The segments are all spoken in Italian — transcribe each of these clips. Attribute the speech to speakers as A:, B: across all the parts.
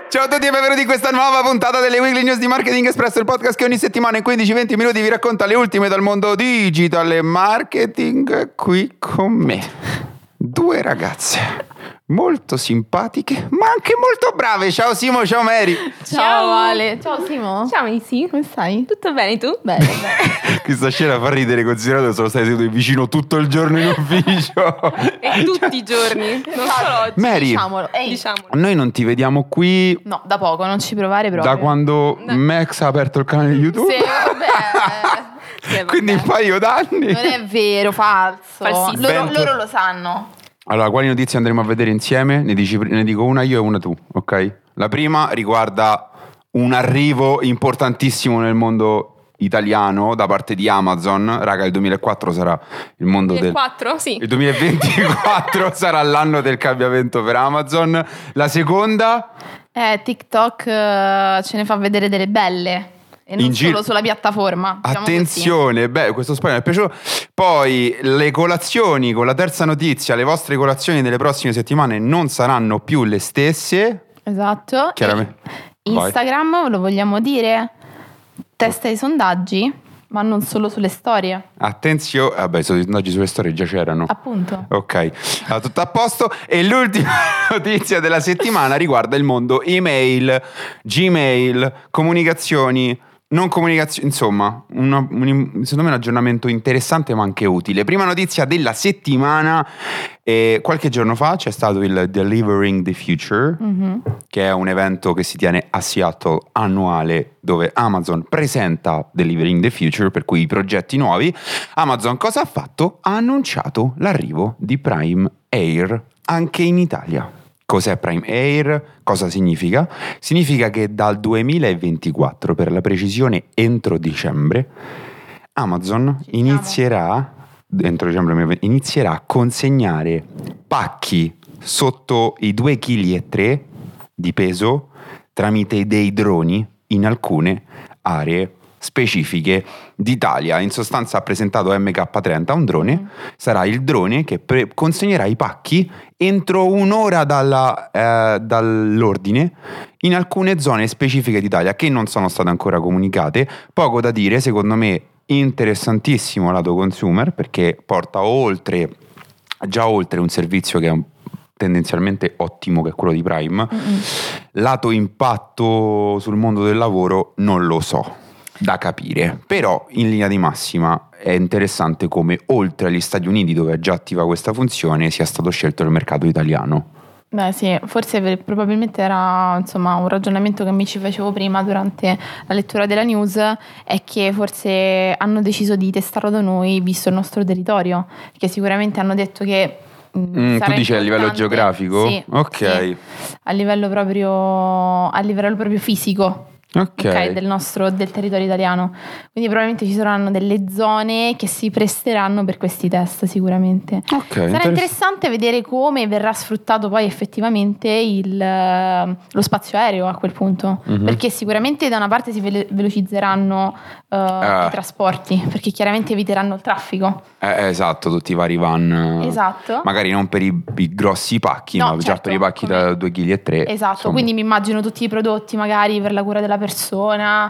A: Ciao a tutti e benvenuti in questa nuova puntata delle Weekly News di Marketing Espresso, il podcast che ogni settimana in 15-20 minuti vi racconta le ultime dal mondo digital e marketing. Qui con me due ragazze molto simpatiche ma anche molto brave. Ciao Simo, ciao Mary.
B: Ciao Ale. Ciao Simo.
C: Ciao Missy.
B: Come stai?
C: Tutto bene tu?
B: Bene.
A: Questa scena fa ridere considerato che sono stati seduti vicino tutto il giorno in ufficio.
C: E tutti i giorni, non solo oggi.
A: Mary,
B: Diciamolo. Ehi.
C: Diciamolo.
A: noi non ti vediamo qui
B: No, da poco, non ci provare proprio.
A: da quando Max ha aperto il canale YouTube.
B: Sì, vabbè.
C: Sì, vabbè.
A: Quindi un paio d'anni.
B: Non è vero, falso.
C: Falsissimo.
B: Loro lo sanno.
A: Allora, quali notizie andremo a vedere insieme? Ne dico una io e una tu, ok? La prima riguarda un arrivo importantissimo nel mondo italiano da parte di Amazon. Raga, il 2004 sarà il mondo del...
C: 2004? Sì.
A: Il 2024 sarà l'anno del cambiamento per Amazon. La seconda...
B: TikTok ce ne fa vedere delle belle. E non
A: In giro-
B: solo sulla piattaforma. diciamo
A: Attenzione, beh, questo spoiler mi è piaciuto. Poi le colazioni, con la terza notizia, le vostre colazioni delle prossime settimane non saranno più le stesse.
B: così. Esatto.
A: Chiaramente.
B: E Instagram, lo vogliamo dire? Testa i sondaggi, ma non solo sulle storie.
A: Attenzione, vabbè, i sondaggi sulle storie già c'erano.
B: Appunto.
A: Ok, allora, tutto a posto. E l'ultima notizia della settimana riguarda il mondo email, Gmail, comunicazioni, non comunicazioni, insomma, secondo me un aggiornamento interessante ma anche utile. Prima notizia della settimana, qualche giorno fa c'è stato il Delivering the Future, che è un evento che si tiene a Seattle annuale, dove Amazon presenta Delivering the Future, per cui i progetti nuovi. Amazon cosa ha fatto? Ha annunciato l'arrivo di Prime Air anche in Italia. Cos'è Prime Air? Cosa significa? Significa che dal 2024, per la precisione entro dicembre, Amazon inizierà a consegnare pacchi sotto i 2,3 kg di peso tramite dei droni in alcune aree specifiche d'Italia. In sostanza ha presentato MK30, un drone, sarà il drone che consegnerà i pacchi entro un'ora dall'ordine in alcune zone specifiche d'Italia che non sono state ancora comunicate. Poco da dire, secondo me interessantissimo lato consumer, perché porta già oltre un servizio che è tendenzialmente ottimo, che è quello di Prime. Lato impatto sul mondo del lavoro non lo so, da capire, però in linea di massima è interessante come oltre agli Stati Uniti, dove è già attiva questa funzione, sia stato scelto il mercato italiano.
B: Beh sì, forse probabilmente era insomma un ragionamento che mi ci facevo prima durante la lettura della news, è che forse hanno deciso di testarlo da noi visto il nostro territorio, perché sicuramente hanno detto che
A: Tu dici a livello geografico?
B: Sì,
A: ok.
B: sì, a livello proprio fisico.
A: Ok.
B: Del territorio italiano. Quindi probabilmente ci saranno delle zone che si presteranno per questi test sicuramente. Sarà interessante vedere come verrà sfruttato poi effettivamente lo spazio aereo a quel punto, perché sicuramente da una parte si velocizzeranno i trasporti, perché chiaramente eviteranno il traffico.
A: Esatto, tutti i vari van.
B: Esatto.
A: Magari non per i grossi pacchi,
B: No,
A: ma già
B: certo,
A: per i pacchi da 2,3 kg.
B: Esatto,
A: insomma.
B: quindi mi immagino tutti i prodotti magari per la cura della persona,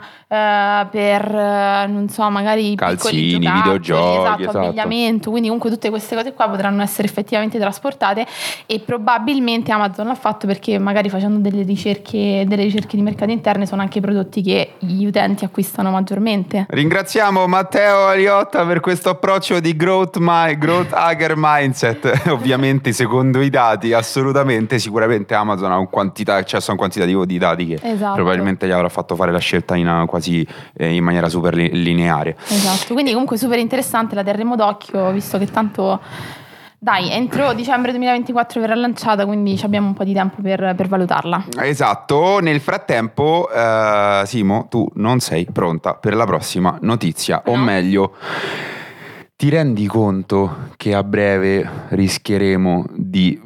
B: per non so, magari i
A: calzini,
B: piccoli giocattoli,
A: videogiochi, esatto.
B: abbigliamento, quindi comunque tutte queste cose qua potranno essere effettivamente trasportate, e probabilmente Amazon l'ha fatto perché magari facendo delle ricerche di mercato interne sono anche i prodotti che gli utenti acquistano maggiormente.
A: Ringraziamo Matteo Aliotta per questo approccio di growth hacker mindset. Ovviamente secondo i dati, assolutamente, sicuramente Amazon ha accesso a un quantitativo di dati che
B: Esatto.
A: probabilmente gli avrà fatto fare la scelta quasi in maniera super lineare.
B: Esatto, quindi comunque super interessante, la terremo d'occhio, visto che tanto dai, entro dicembre 2024 verrà lanciata, quindi abbiamo un po' di tempo per valutarla.
A: Esatto, nel frattempo Simo, tu non sei pronta per la prossima notizia,
B: No.
A: o meglio, ti rendi conto che a breve rischieremo di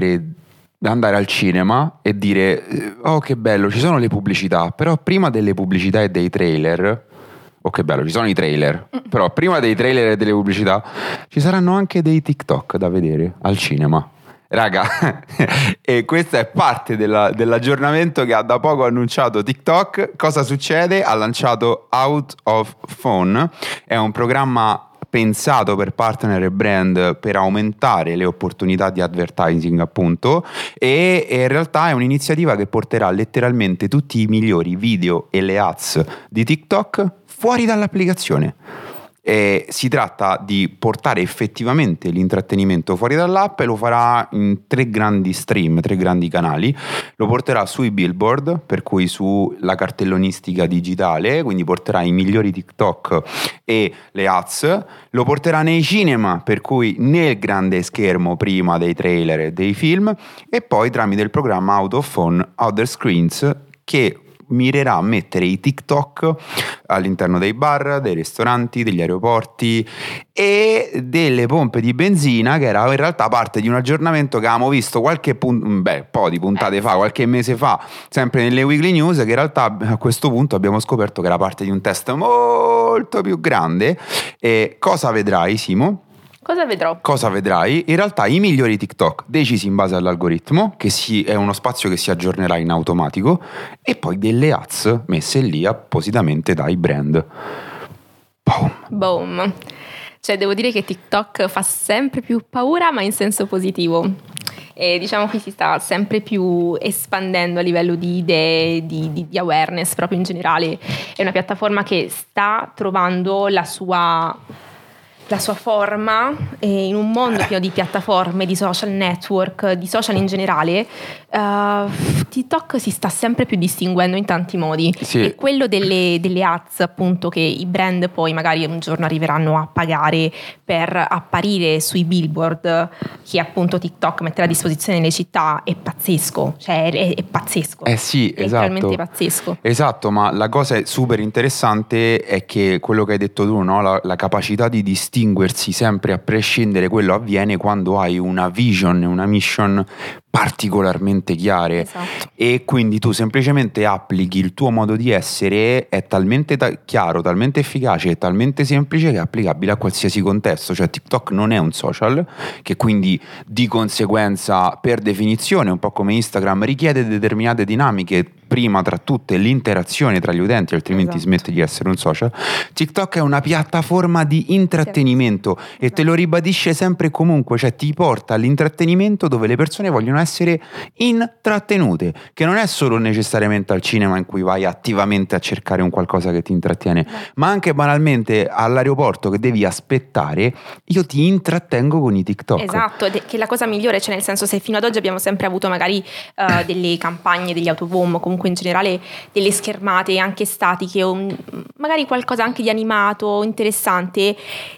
A: andare al cinema e dire oh che bello, ci sono le pubblicità, però prima delle pubblicità e dei trailer, oh che bello, ci sono i trailer, però prima dei trailer e delle pubblicità ci saranno anche dei TikTok da vedere al cinema. Raga, e questa è parte dell'aggiornamento che ha da poco annunciato TikTok. Cosa succede? Ha lanciato Out of Phone, è un programma pensato per partner e brand per aumentare le opportunità di advertising, appunto, e in realtà è un'iniziativa che porterà letteralmente tutti i migliori video e le ads di TikTok fuori dall'applicazione. E si tratta di portare effettivamente l'intrattenimento fuori dall'app e lo farà in 3 grandi stream, 3 grandi canali. Lo porterà sui billboard, per cui sulla cartellonistica digitale, quindi porterà i migliori TikTok e le ads. Lo porterà nei cinema, per cui nel grande schermo prima dei trailer e dei film, e poi tramite il programma Out of Phone, Other Screens, che mirerà a mettere i TikTok all'interno dei bar, dei ristoranti, degli aeroporti e delle pompe di benzina, che era in realtà parte di un aggiornamento che avevamo visto un po' di puntate fa, qualche mese fa, sempre nelle weekly news, che in realtà a questo punto abbiamo scoperto che era parte di un test molto più grande. E cosa vedrai, Simo?
B: Cosa vedrò?
A: Cosa vedrai? In realtà i migliori TikTok decisi in base all'algoritmo, che è uno spazio che si aggiornerà in automatico, e poi delle ads messe lì appositamente dai brand.
C: Boom. Cioè, devo dire che TikTok fa sempre più paura, ma in senso positivo. E diciamo che si sta sempre più espandendo a livello di idee, di awareness proprio in generale. È una piattaforma che sta trovando la sua forma in un mondo pieno di piattaforme, di social network, di social in generale. TikTok si sta sempre più distinguendo in tanti modi.
A: Sì.
C: E quello delle ads, appunto, che i brand poi magari un giorno arriveranno a pagare per apparire sui billboard che appunto TikTok metterà a disposizione nelle città, è pazzesco, cioè è pazzesco.
A: Sì,
C: è
A: esatto.
C: realmente pazzesco.
A: Esatto, ma la cosa super interessante è che quello che hai detto tu, no? La capacità di distinguersi sempre a prescindere, quello avviene quando hai una vision, una mission particolarmente chiare.
C: Esatto.
A: E quindi tu semplicemente applichi il tuo modo di essere, è talmente chiaro, talmente efficace e talmente semplice che è applicabile a qualsiasi contesto. Cioè TikTok non è un social, che quindi di conseguenza per definizione, un po' come Instagram, richiede determinate dinamiche, prima tra tutte l'interazione tra gli utenti, altrimenti smette di essere un social. TikTok è una piattaforma di intrattenimento e te lo ribadisce sempre e comunque, cioè ti porta all'intrattenimento dove le persone vogliono essere intrattenute, che non è solo necessariamente al cinema in cui vai attivamente a cercare un qualcosa che ti intrattiene, ma anche banalmente all'aeroporto che devi aspettare, io ti intrattengo con i TikTok.
C: Esatto, che è la cosa migliore, cioè nel senso, se fino ad oggi abbiamo sempre avuto magari delle campagne, degli autobomb, comunque in generale delle schermate anche statiche o magari qualcosa anche di animato, interessante,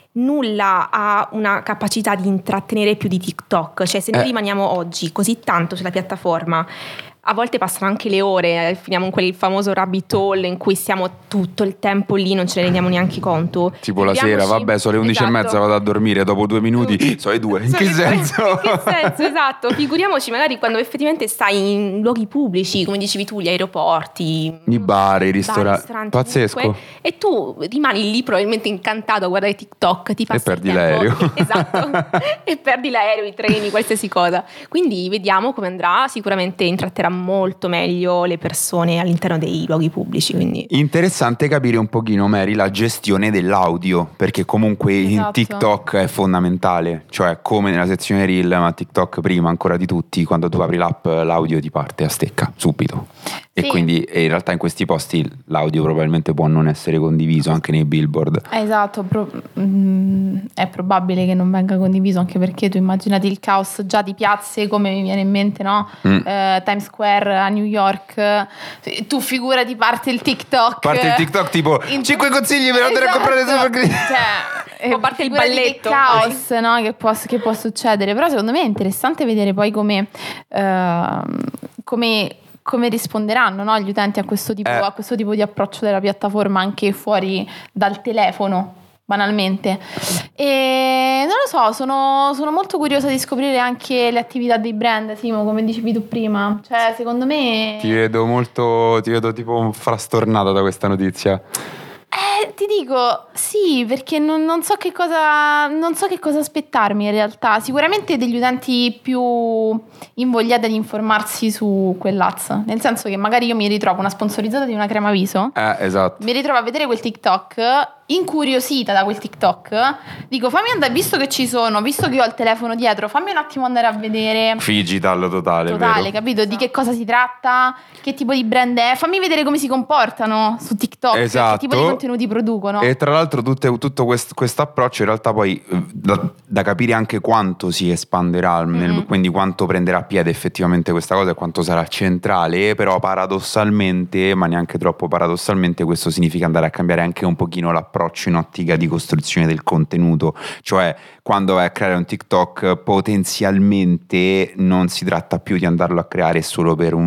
C: nulla ha una capacità di intrattenere più di TikTok. Cioè se noi rimaniamo oggi così tanto sulla piattaforma, a volte passano anche le ore, finiamo in quel famoso rabbit hole in cui stiamo tutto il tempo lì, non ce ne rendiamo neanche conto.
A: Tipo la sera, vabbè, sono le 11:30, vado a dormire, dopo 2 minuti sono le 2. In che senso?
C: In che senso, esatto. Figuriamoci magari quando effettivamente stai in luoghi pubblici, come dicevi tu, gli aeroporti,
A: i bar, i ristoranti. Pazzesco.
C: Comunque, e tu rimani lì probabilmente incantato a guardare TikTok, ti passi
A: e perdi
C: il tempo.
A: l'aereo.
C: Esatto. E perdi l'aereo, i treni, qualsiasi cosa. Quindi vediamo come andrà, sicuramente intratterà molto meglio le persone all'interno dei luoghi pubblici. Quindi
A: interessante capire un pochino, Mary, la gestione dell'audio, perché comunque in TikTok è fondamentale, cioè come nella sezione Reel, ma TikTok prima ancora di tutti, quando tu apri l'app l'audio ti parte a stecca subito. E quindi in realtà in questi posti l'audio probabilmente può non essere condiviso anche nei billboard.
B: Esatto, è probabile che non venga condiviso, anche perché tu immaginati il caos già di piazze, come mi viene in mente, no? Times Square a New York, tu figurati parte il TikTok.
A: Parte il TikTok tipo 5 consigli per andare a comprare super.
B: Cioè,
C: o parte il balletto.
B: Che caos, no? Che può succedere. Però secondo me è interessante vedere poi come risponderanno, no, gli utenti a questo tipo di approccio della piattaforma anche fuori dal telefono, banalmente. E non lo so, sono molto curiosa di scoprire anche le attività dei brand, Simo, come dicevi tu prima. Cioè, secondo me
A: ti vedo tipo frastornata da questa notizia.
B: ti dico sì, perché non so che cosa aspettarmi in realtà. Sicuramente degli utenti più invogliati ad informarsi su quell'ads, nel senso che magari io mi ritrovo una sponsorizzata di una crema viso,
A: esatto,
B: mi ritrovo a vedere quel TikTok, incuriosita da quel TikTok, dico fammi andare, visto che ci sono, visto che io ho il telefono dietro, fammi un attimo andare a vedere.
A: Digital totale, vero?
B: Capito? Di che cosa si tratta, che tipo di brand è, fammi vedere come si comportano su TikTok,
A: esatto,
B: che tipo di contenuti producono.
A: E tra l'altro tutto questo approccio in realtà poi da capire anche quanto si espanderà, quindi quanto prenderà piede effettivamente questa cosa e quanto sarà centrale, però paradossalmente, ma neanche troppo paradossalmente, questo significa andare a cambiare anche un pochino l'approccio in ottica di costruzione del contenuto, cioè quando vai a creare un TikTok potenzialmente non si tratta più di andarlo a creare solo per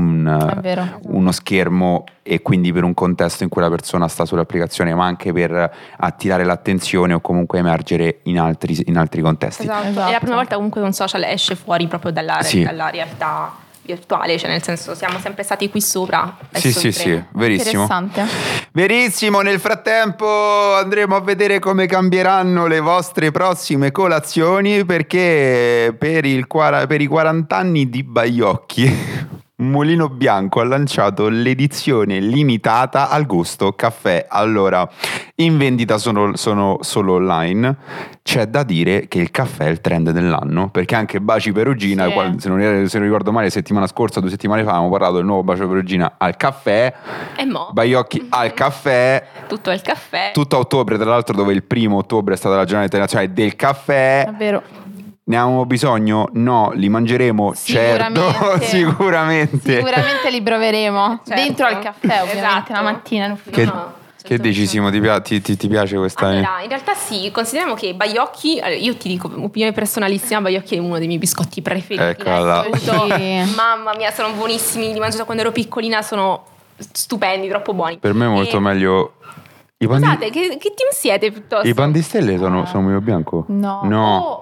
A: uno schermo e quindi per un contesto in cui la persona sta sull'applicazione, ma anche per attirare l'attenzione o comunque emergere in altri contesti.
C: Esatto. È la prima volta comunque un social esce fuori proprio dalla realtà virtuale, cioè nel senso siamo sempre stati qui sopra.
A: Sì, verissimo.
B: Interessante.
A: Verissimo, nel frattempo andremo a vedere come cambieranno le vostre prossime colazioni, perché per i 40 anni di Baiocchi Mulino Bianco ha lanciato l'edizione limitata al gusto caffè. Allora, in vendita sono solo online. C'è da dire che il caffè è il trend dell'anno, perché anche Baci Perugina, se non ricordo male, settimana scorsa, 2 settimane fa, abbiamo parlato del nuovo Baci Perugina al caffè.
C: E mo?
A: Baiocchi al caffè.
C: Tutto il caffè.
A: Tutto a ottobre, tra l'altro, dove il 1° ottobre è stata la giornata internazionale del caffè.
B: Davvero.
A: Ne avevamo bisogno? No, li mangeremo? Certo, sicuramente.
B: Sicuramente li proveremo.
C: Certo.
B: Dentro al caffè, ovviamente,
C: esatto.
B: la mattina.
A: Che dici, Simo? Ti piace questa?
C: Allora, in realtà sì, consideriamo che Baiocchi, io ti dico, opinione personalissima, Baiocchi è uno dei miei biscotti preferiti.
A: Eccola.
C: Mamma mia, sono buonissimi, li mangio da quando ero piccolina, sono stupendi, troppo buoni.
A: Per me è molto meglio...
C: Scusate, che team siete piuttosto?
A: I pan di stelle sono Mulino Bianco?
B: No.
A: No,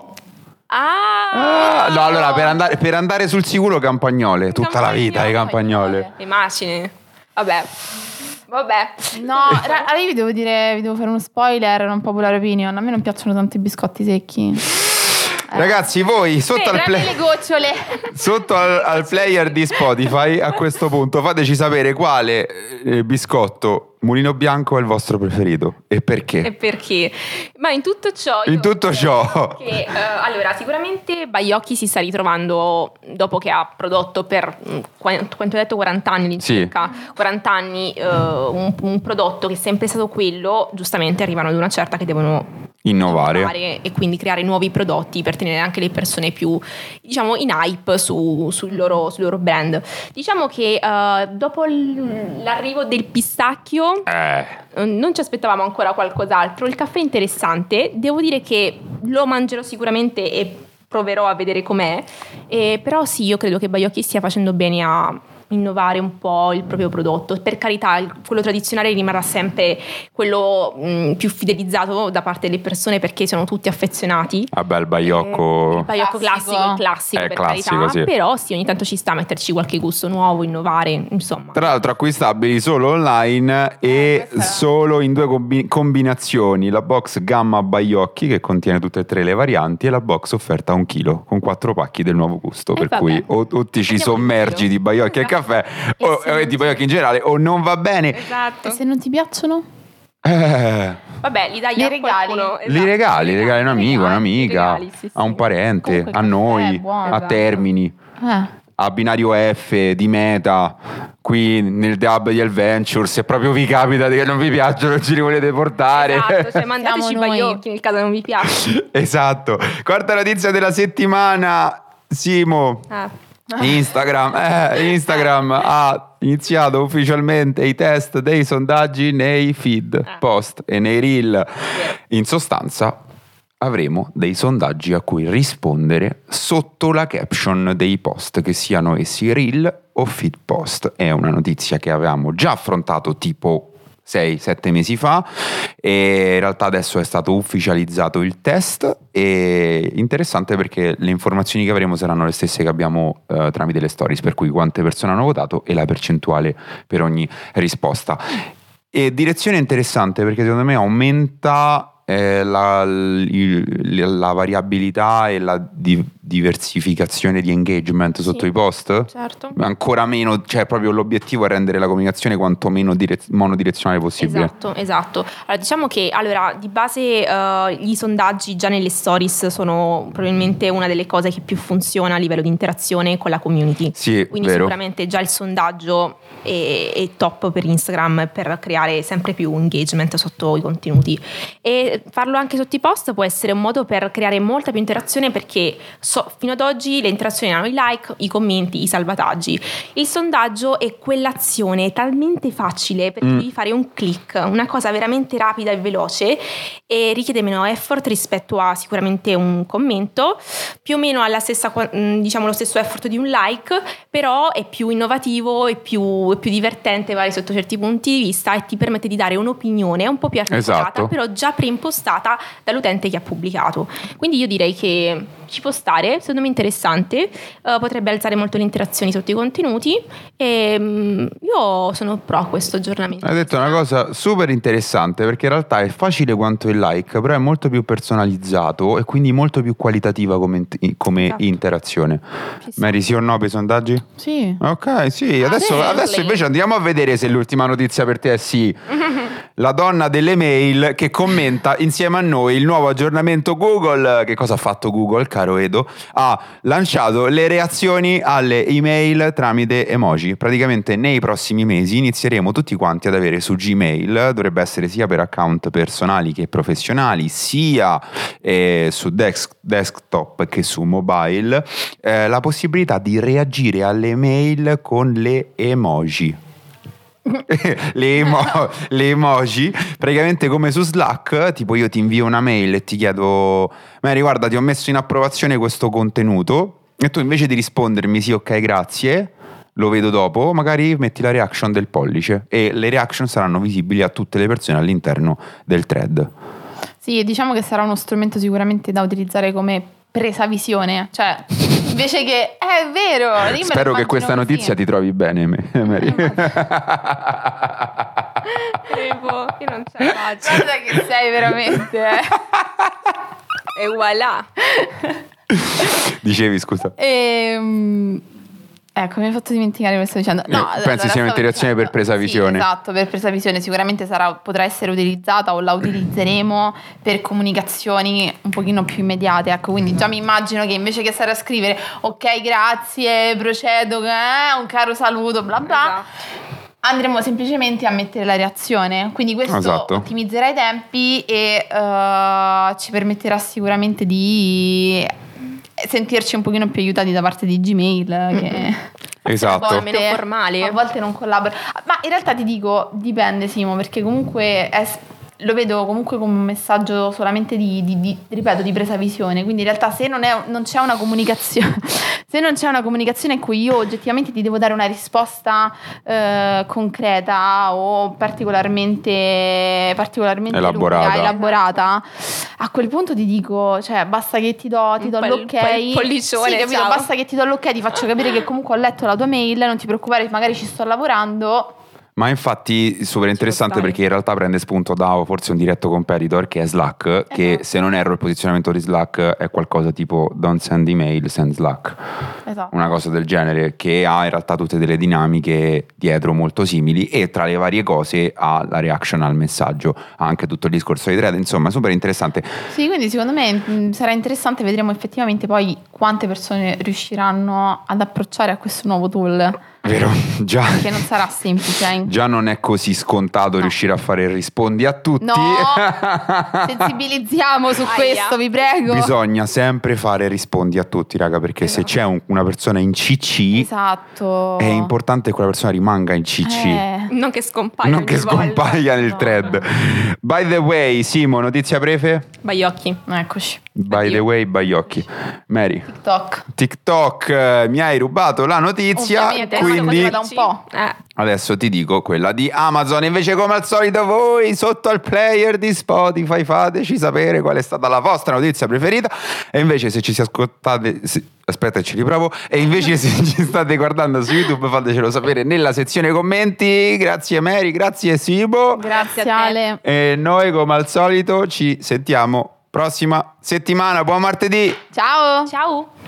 A: allora per andare sul sicuro campagnole, tutta la vita le campagnole.
C: Le macine. Vabbè.
B: No, io vi devo fare uno spoiler, un popular opinion. A me non piacciono tanto i biscotti secchi.
A: Ragazzi, voi sotto
B: le gocciole.
A: Sotto al player di Spotify a questo punto fateci sapere quale biscotto Mulino Bianco è il vostro preferito e perché?
C: Ma in tutto ciò allora sicuramente Baiocchi si sta ritrovando, dopo che ha prodotto per quanto ho detto 40 anni circa, 40 anni un prodotto che è sempre stato quello. Giustamente arrivano ad una certa che devono innovare e quindi creare nuovi prodotti per tenere anche le persone più, diciamo, in hype sul loro brand. Diciamo che dopo l'arrivo del pistacchio non ci aspettavamo ancora qualcos'altro. Il caffè è interessante, devo dire che lo mangerò sicuramente e proverò a vedere com'è, però sì, io credo che Baiocchi stia facendo bene a innovare un po' il proprio prodotto. Per carità, quello tradizionale rimarrà sempre quello più fidelizzato da parte delle persone, perché sono tutti affezionati. Vabbè,
A: il Baiocco
C: classico per
A: classico,
C: carità,
A: sì.
C: Però sì, ogni tanto ci sta a metterci qualche gusto nuovo, innovare, insomma.
A: Tra l'altro acquistabili solo online e solo in 2 combinazioni: la box Gamma Baiocchi, che contiene tutte e 3 le varianti, e la box offerta a 1 chilo con 4 pacchi del nuovo gusto, per cui o ti ci sommergi di Baiocchi e caffè o di Baiocchi in generale, o non va bene.
C: Esatto.
B: E se non ti piacciono?
C: Vabbè, li dai a qualcuno.
A: Li regali a un amico, un'amica, a un parente,
B: comunque
A: a noi,
B: buono.
A: a Termini, a Binario F di Meta, qui nel hub di Adventure. Se proprio vi capita che non vi piacciono, ci li volete portare,
C: esatto, cioè mandateci Baiocchi nel caso non vi piace.
A: Esatto. Quarta notizia della settimana, Simo. Instagram ha iniziato ufficialmente i test dei sondaggi nei feed, post e nei reel. In sostanza avremo dei sondaggi a cui rispondere sotto la caption dei post, che siano essi reel o feed post. È una notizia che avevamo già affrontato tipo 6-7 mesi fa, e in realtà adesso è stato ufficializzato il test. E interessante perché le informazioni che avremo saranno le stesse che abbiamo tramite le stories, per cui quante persone hanno votato e la percentuale per ogni risposta. E direzione interessante, perché secondo me aumenta la variabilità e la diversificazione di engagement sotto i post.
C: Certo.
A: Ancora meno, cioè proprio l'obiettivo è rendere la comunicazione quanto meno monodirezionale possibile.
C: Esatto. Allora, diciamo che di base gli sondaggi già nelle stories sono probabilmente una delle cose che più funziona a livello di interazione con la community.
A: Sì,
C: quindi
A: vero.
C: Sicuramente già il sondaggio è top per Instagram per creare sempre più engagement sotto i contenuti, e farlo anche sotto i post può essere un modo per creare molta più interazione, perché fino ad oggi le interazioni erano i like, i commenti, i salvataggi. Il sondaggio è quell'azione talmente facile perché devi fare un click, una cosa veramente rapida e veloce, e richiede meno effort rispetto a sicuramente un commento, più o meno alla stessa, diciamo lo stesso effort di un like, però è più innovativo e più divertente magari sotto certi punti di vista, e ti permette di dare un'opinione un po' più articolata,
A: esatto,
C: però già preimpostata dall'utente che ha pubblicato. Quindi io direi che ci può stare, secondo me interessante, potrebbe alzare molto le interazioni sotto i contenuti, e io sono pro a questo aggiornamento.
A: Hai detto una cosa super interessante, perché in realtà è facile quanto il like, però è molto più personalizzato e quindi molto più qualitativa come esatto, interazione. Mary, sì o no per i sondaggi?
B: Sì.
A: Ok, sì, adesso invece andiamo a vedere se l'ultima notizia per te è sì. La donna delle mail che commenta insieme a noi il nuovo aggiornamento Google. Che cosa ha fatto Google, caro Edo? Ha lanciato le reazioni alle email tramite emoji. Praticamente nei prossimi mesi inizieremo tutti quanti ad avere su Gmail, dovrebbe essere sia per account personali che professionali, sia su desktop che su mobile, la possibilità di reagire alle mail con le emoji. le emoji, praticamente come su Slack, tipo io ti invio una mail e ti chiedo: Mary, guarda, ti ho messo in approvazione questo contenuto, e tu invece di rispondermi sì, ok, grazie, lo vedo dopo, magari metti la reaction del pollice, e le reaction saranno visibili a tutte le persone all'interno del thread.
B: Sì, diciamo che sarà uno strumento sicuramente da utilizzare come presa visione, cioè invece che è vero.
A: Spero che questa notizia ti trovi bene, Mary.
C: Io non ce la faccio.
B: Guarda che sei veramente.
C: E voilà.
A: Dicevi, scusa.
B: Ecco, mi hai fatto dimenticare quello che sto dicendo. No,
A: pensi sia un'interazione per presa visione?
B: Sì, esatto, per presa visione sicuramente potrà essere utilizzata, o la utilizzeremo per comunicazioni un pochino più immediate. Ecco, quindi già mi immagino che invece che stare a scrivere ok, grazie, procedo, un caro saluto, bla bla, andremo semplicemente a mettere la reazione. Quindi questo ottimizzerà i tempi e ci permetterà sicuramente di sentirci un pochino più aiutati da parte di Gmail, che
A: esatto,
C: meno formale,
B: a volte non collabora. Ma in realtà ti dico, dipende, Simo, perché comunque lo vedo comunque come un messaggio solamente ripeto, di presa visione. Quindi in realtà se non c'è una comunicazione se non c'è una comunicazione in cui io oggettivamente ti devo dare una risposta concreta o particolarmente elaborata, a quel punto ti dico, cioè basta che ti do l'ok,
C: pollicione,
B: sì, capito? Basta che ti do l'ok, ti faccio capire che comunque ho letto la tua mail, non ti preoccupare, magari ci sto lavorando.
A: Ma infatti super interessante, perché in realtà prende spunto da forse un diretto competitor che è Slack, che se non erro il posizionamento di Slack è qualcosa tipo don't send email, send Slack, una cosa del genere, che ha in realtà tutte delle dinamiche dietro molto simili, e tra le varie cose ha la reaction al messaggio, ha anche tutto il discorso di thread, insomma super interessante.
B: Sì, quindi secondo me sarà interessante, vedremo effettivamente poi quante persone riusciranno ad approcciare a questo nuovo tool.
A: Vero, già.
B: Che non sarà semplice.
A: Già non è così scontato riuscire a fare rispondi a tutti.
B: No, sensibilizziamo su questo, vi prego.
A: Bisogna sempre fare rispondi a tutti, raga, perché se c'è una persona in CC,
B: esatto,
A: è importante che quella persona rimanga in CC.
C: Non che scompaia
A: nel thread. By the way, Simo, notizia prefe?
C: Baiocchi.
B: Eccoci.
A: By the way, Baiocchi. Mary. TikTok, mi hai rubato la notizia.
B: Ovviamente,
A: quindi
B: da un po'.
A: Adesso ti dico quella di Amazon. Invece, come al solito, voi sotto al player di Spotify fateci sapere qual è stata la vostra notizia preferita. E invece, se ci si ascoltate, Aspetta, ci riprovo. E invece se ci state guardando su YouTube, fatecelo sapere nella sezione commenti. Grazie Mary, grazie Sibo.
B: Grazie Ale.
A: E noi come al solito ci sentiamo prossima settimana. Buon martedì.
B: Ciao.
C: Ciao.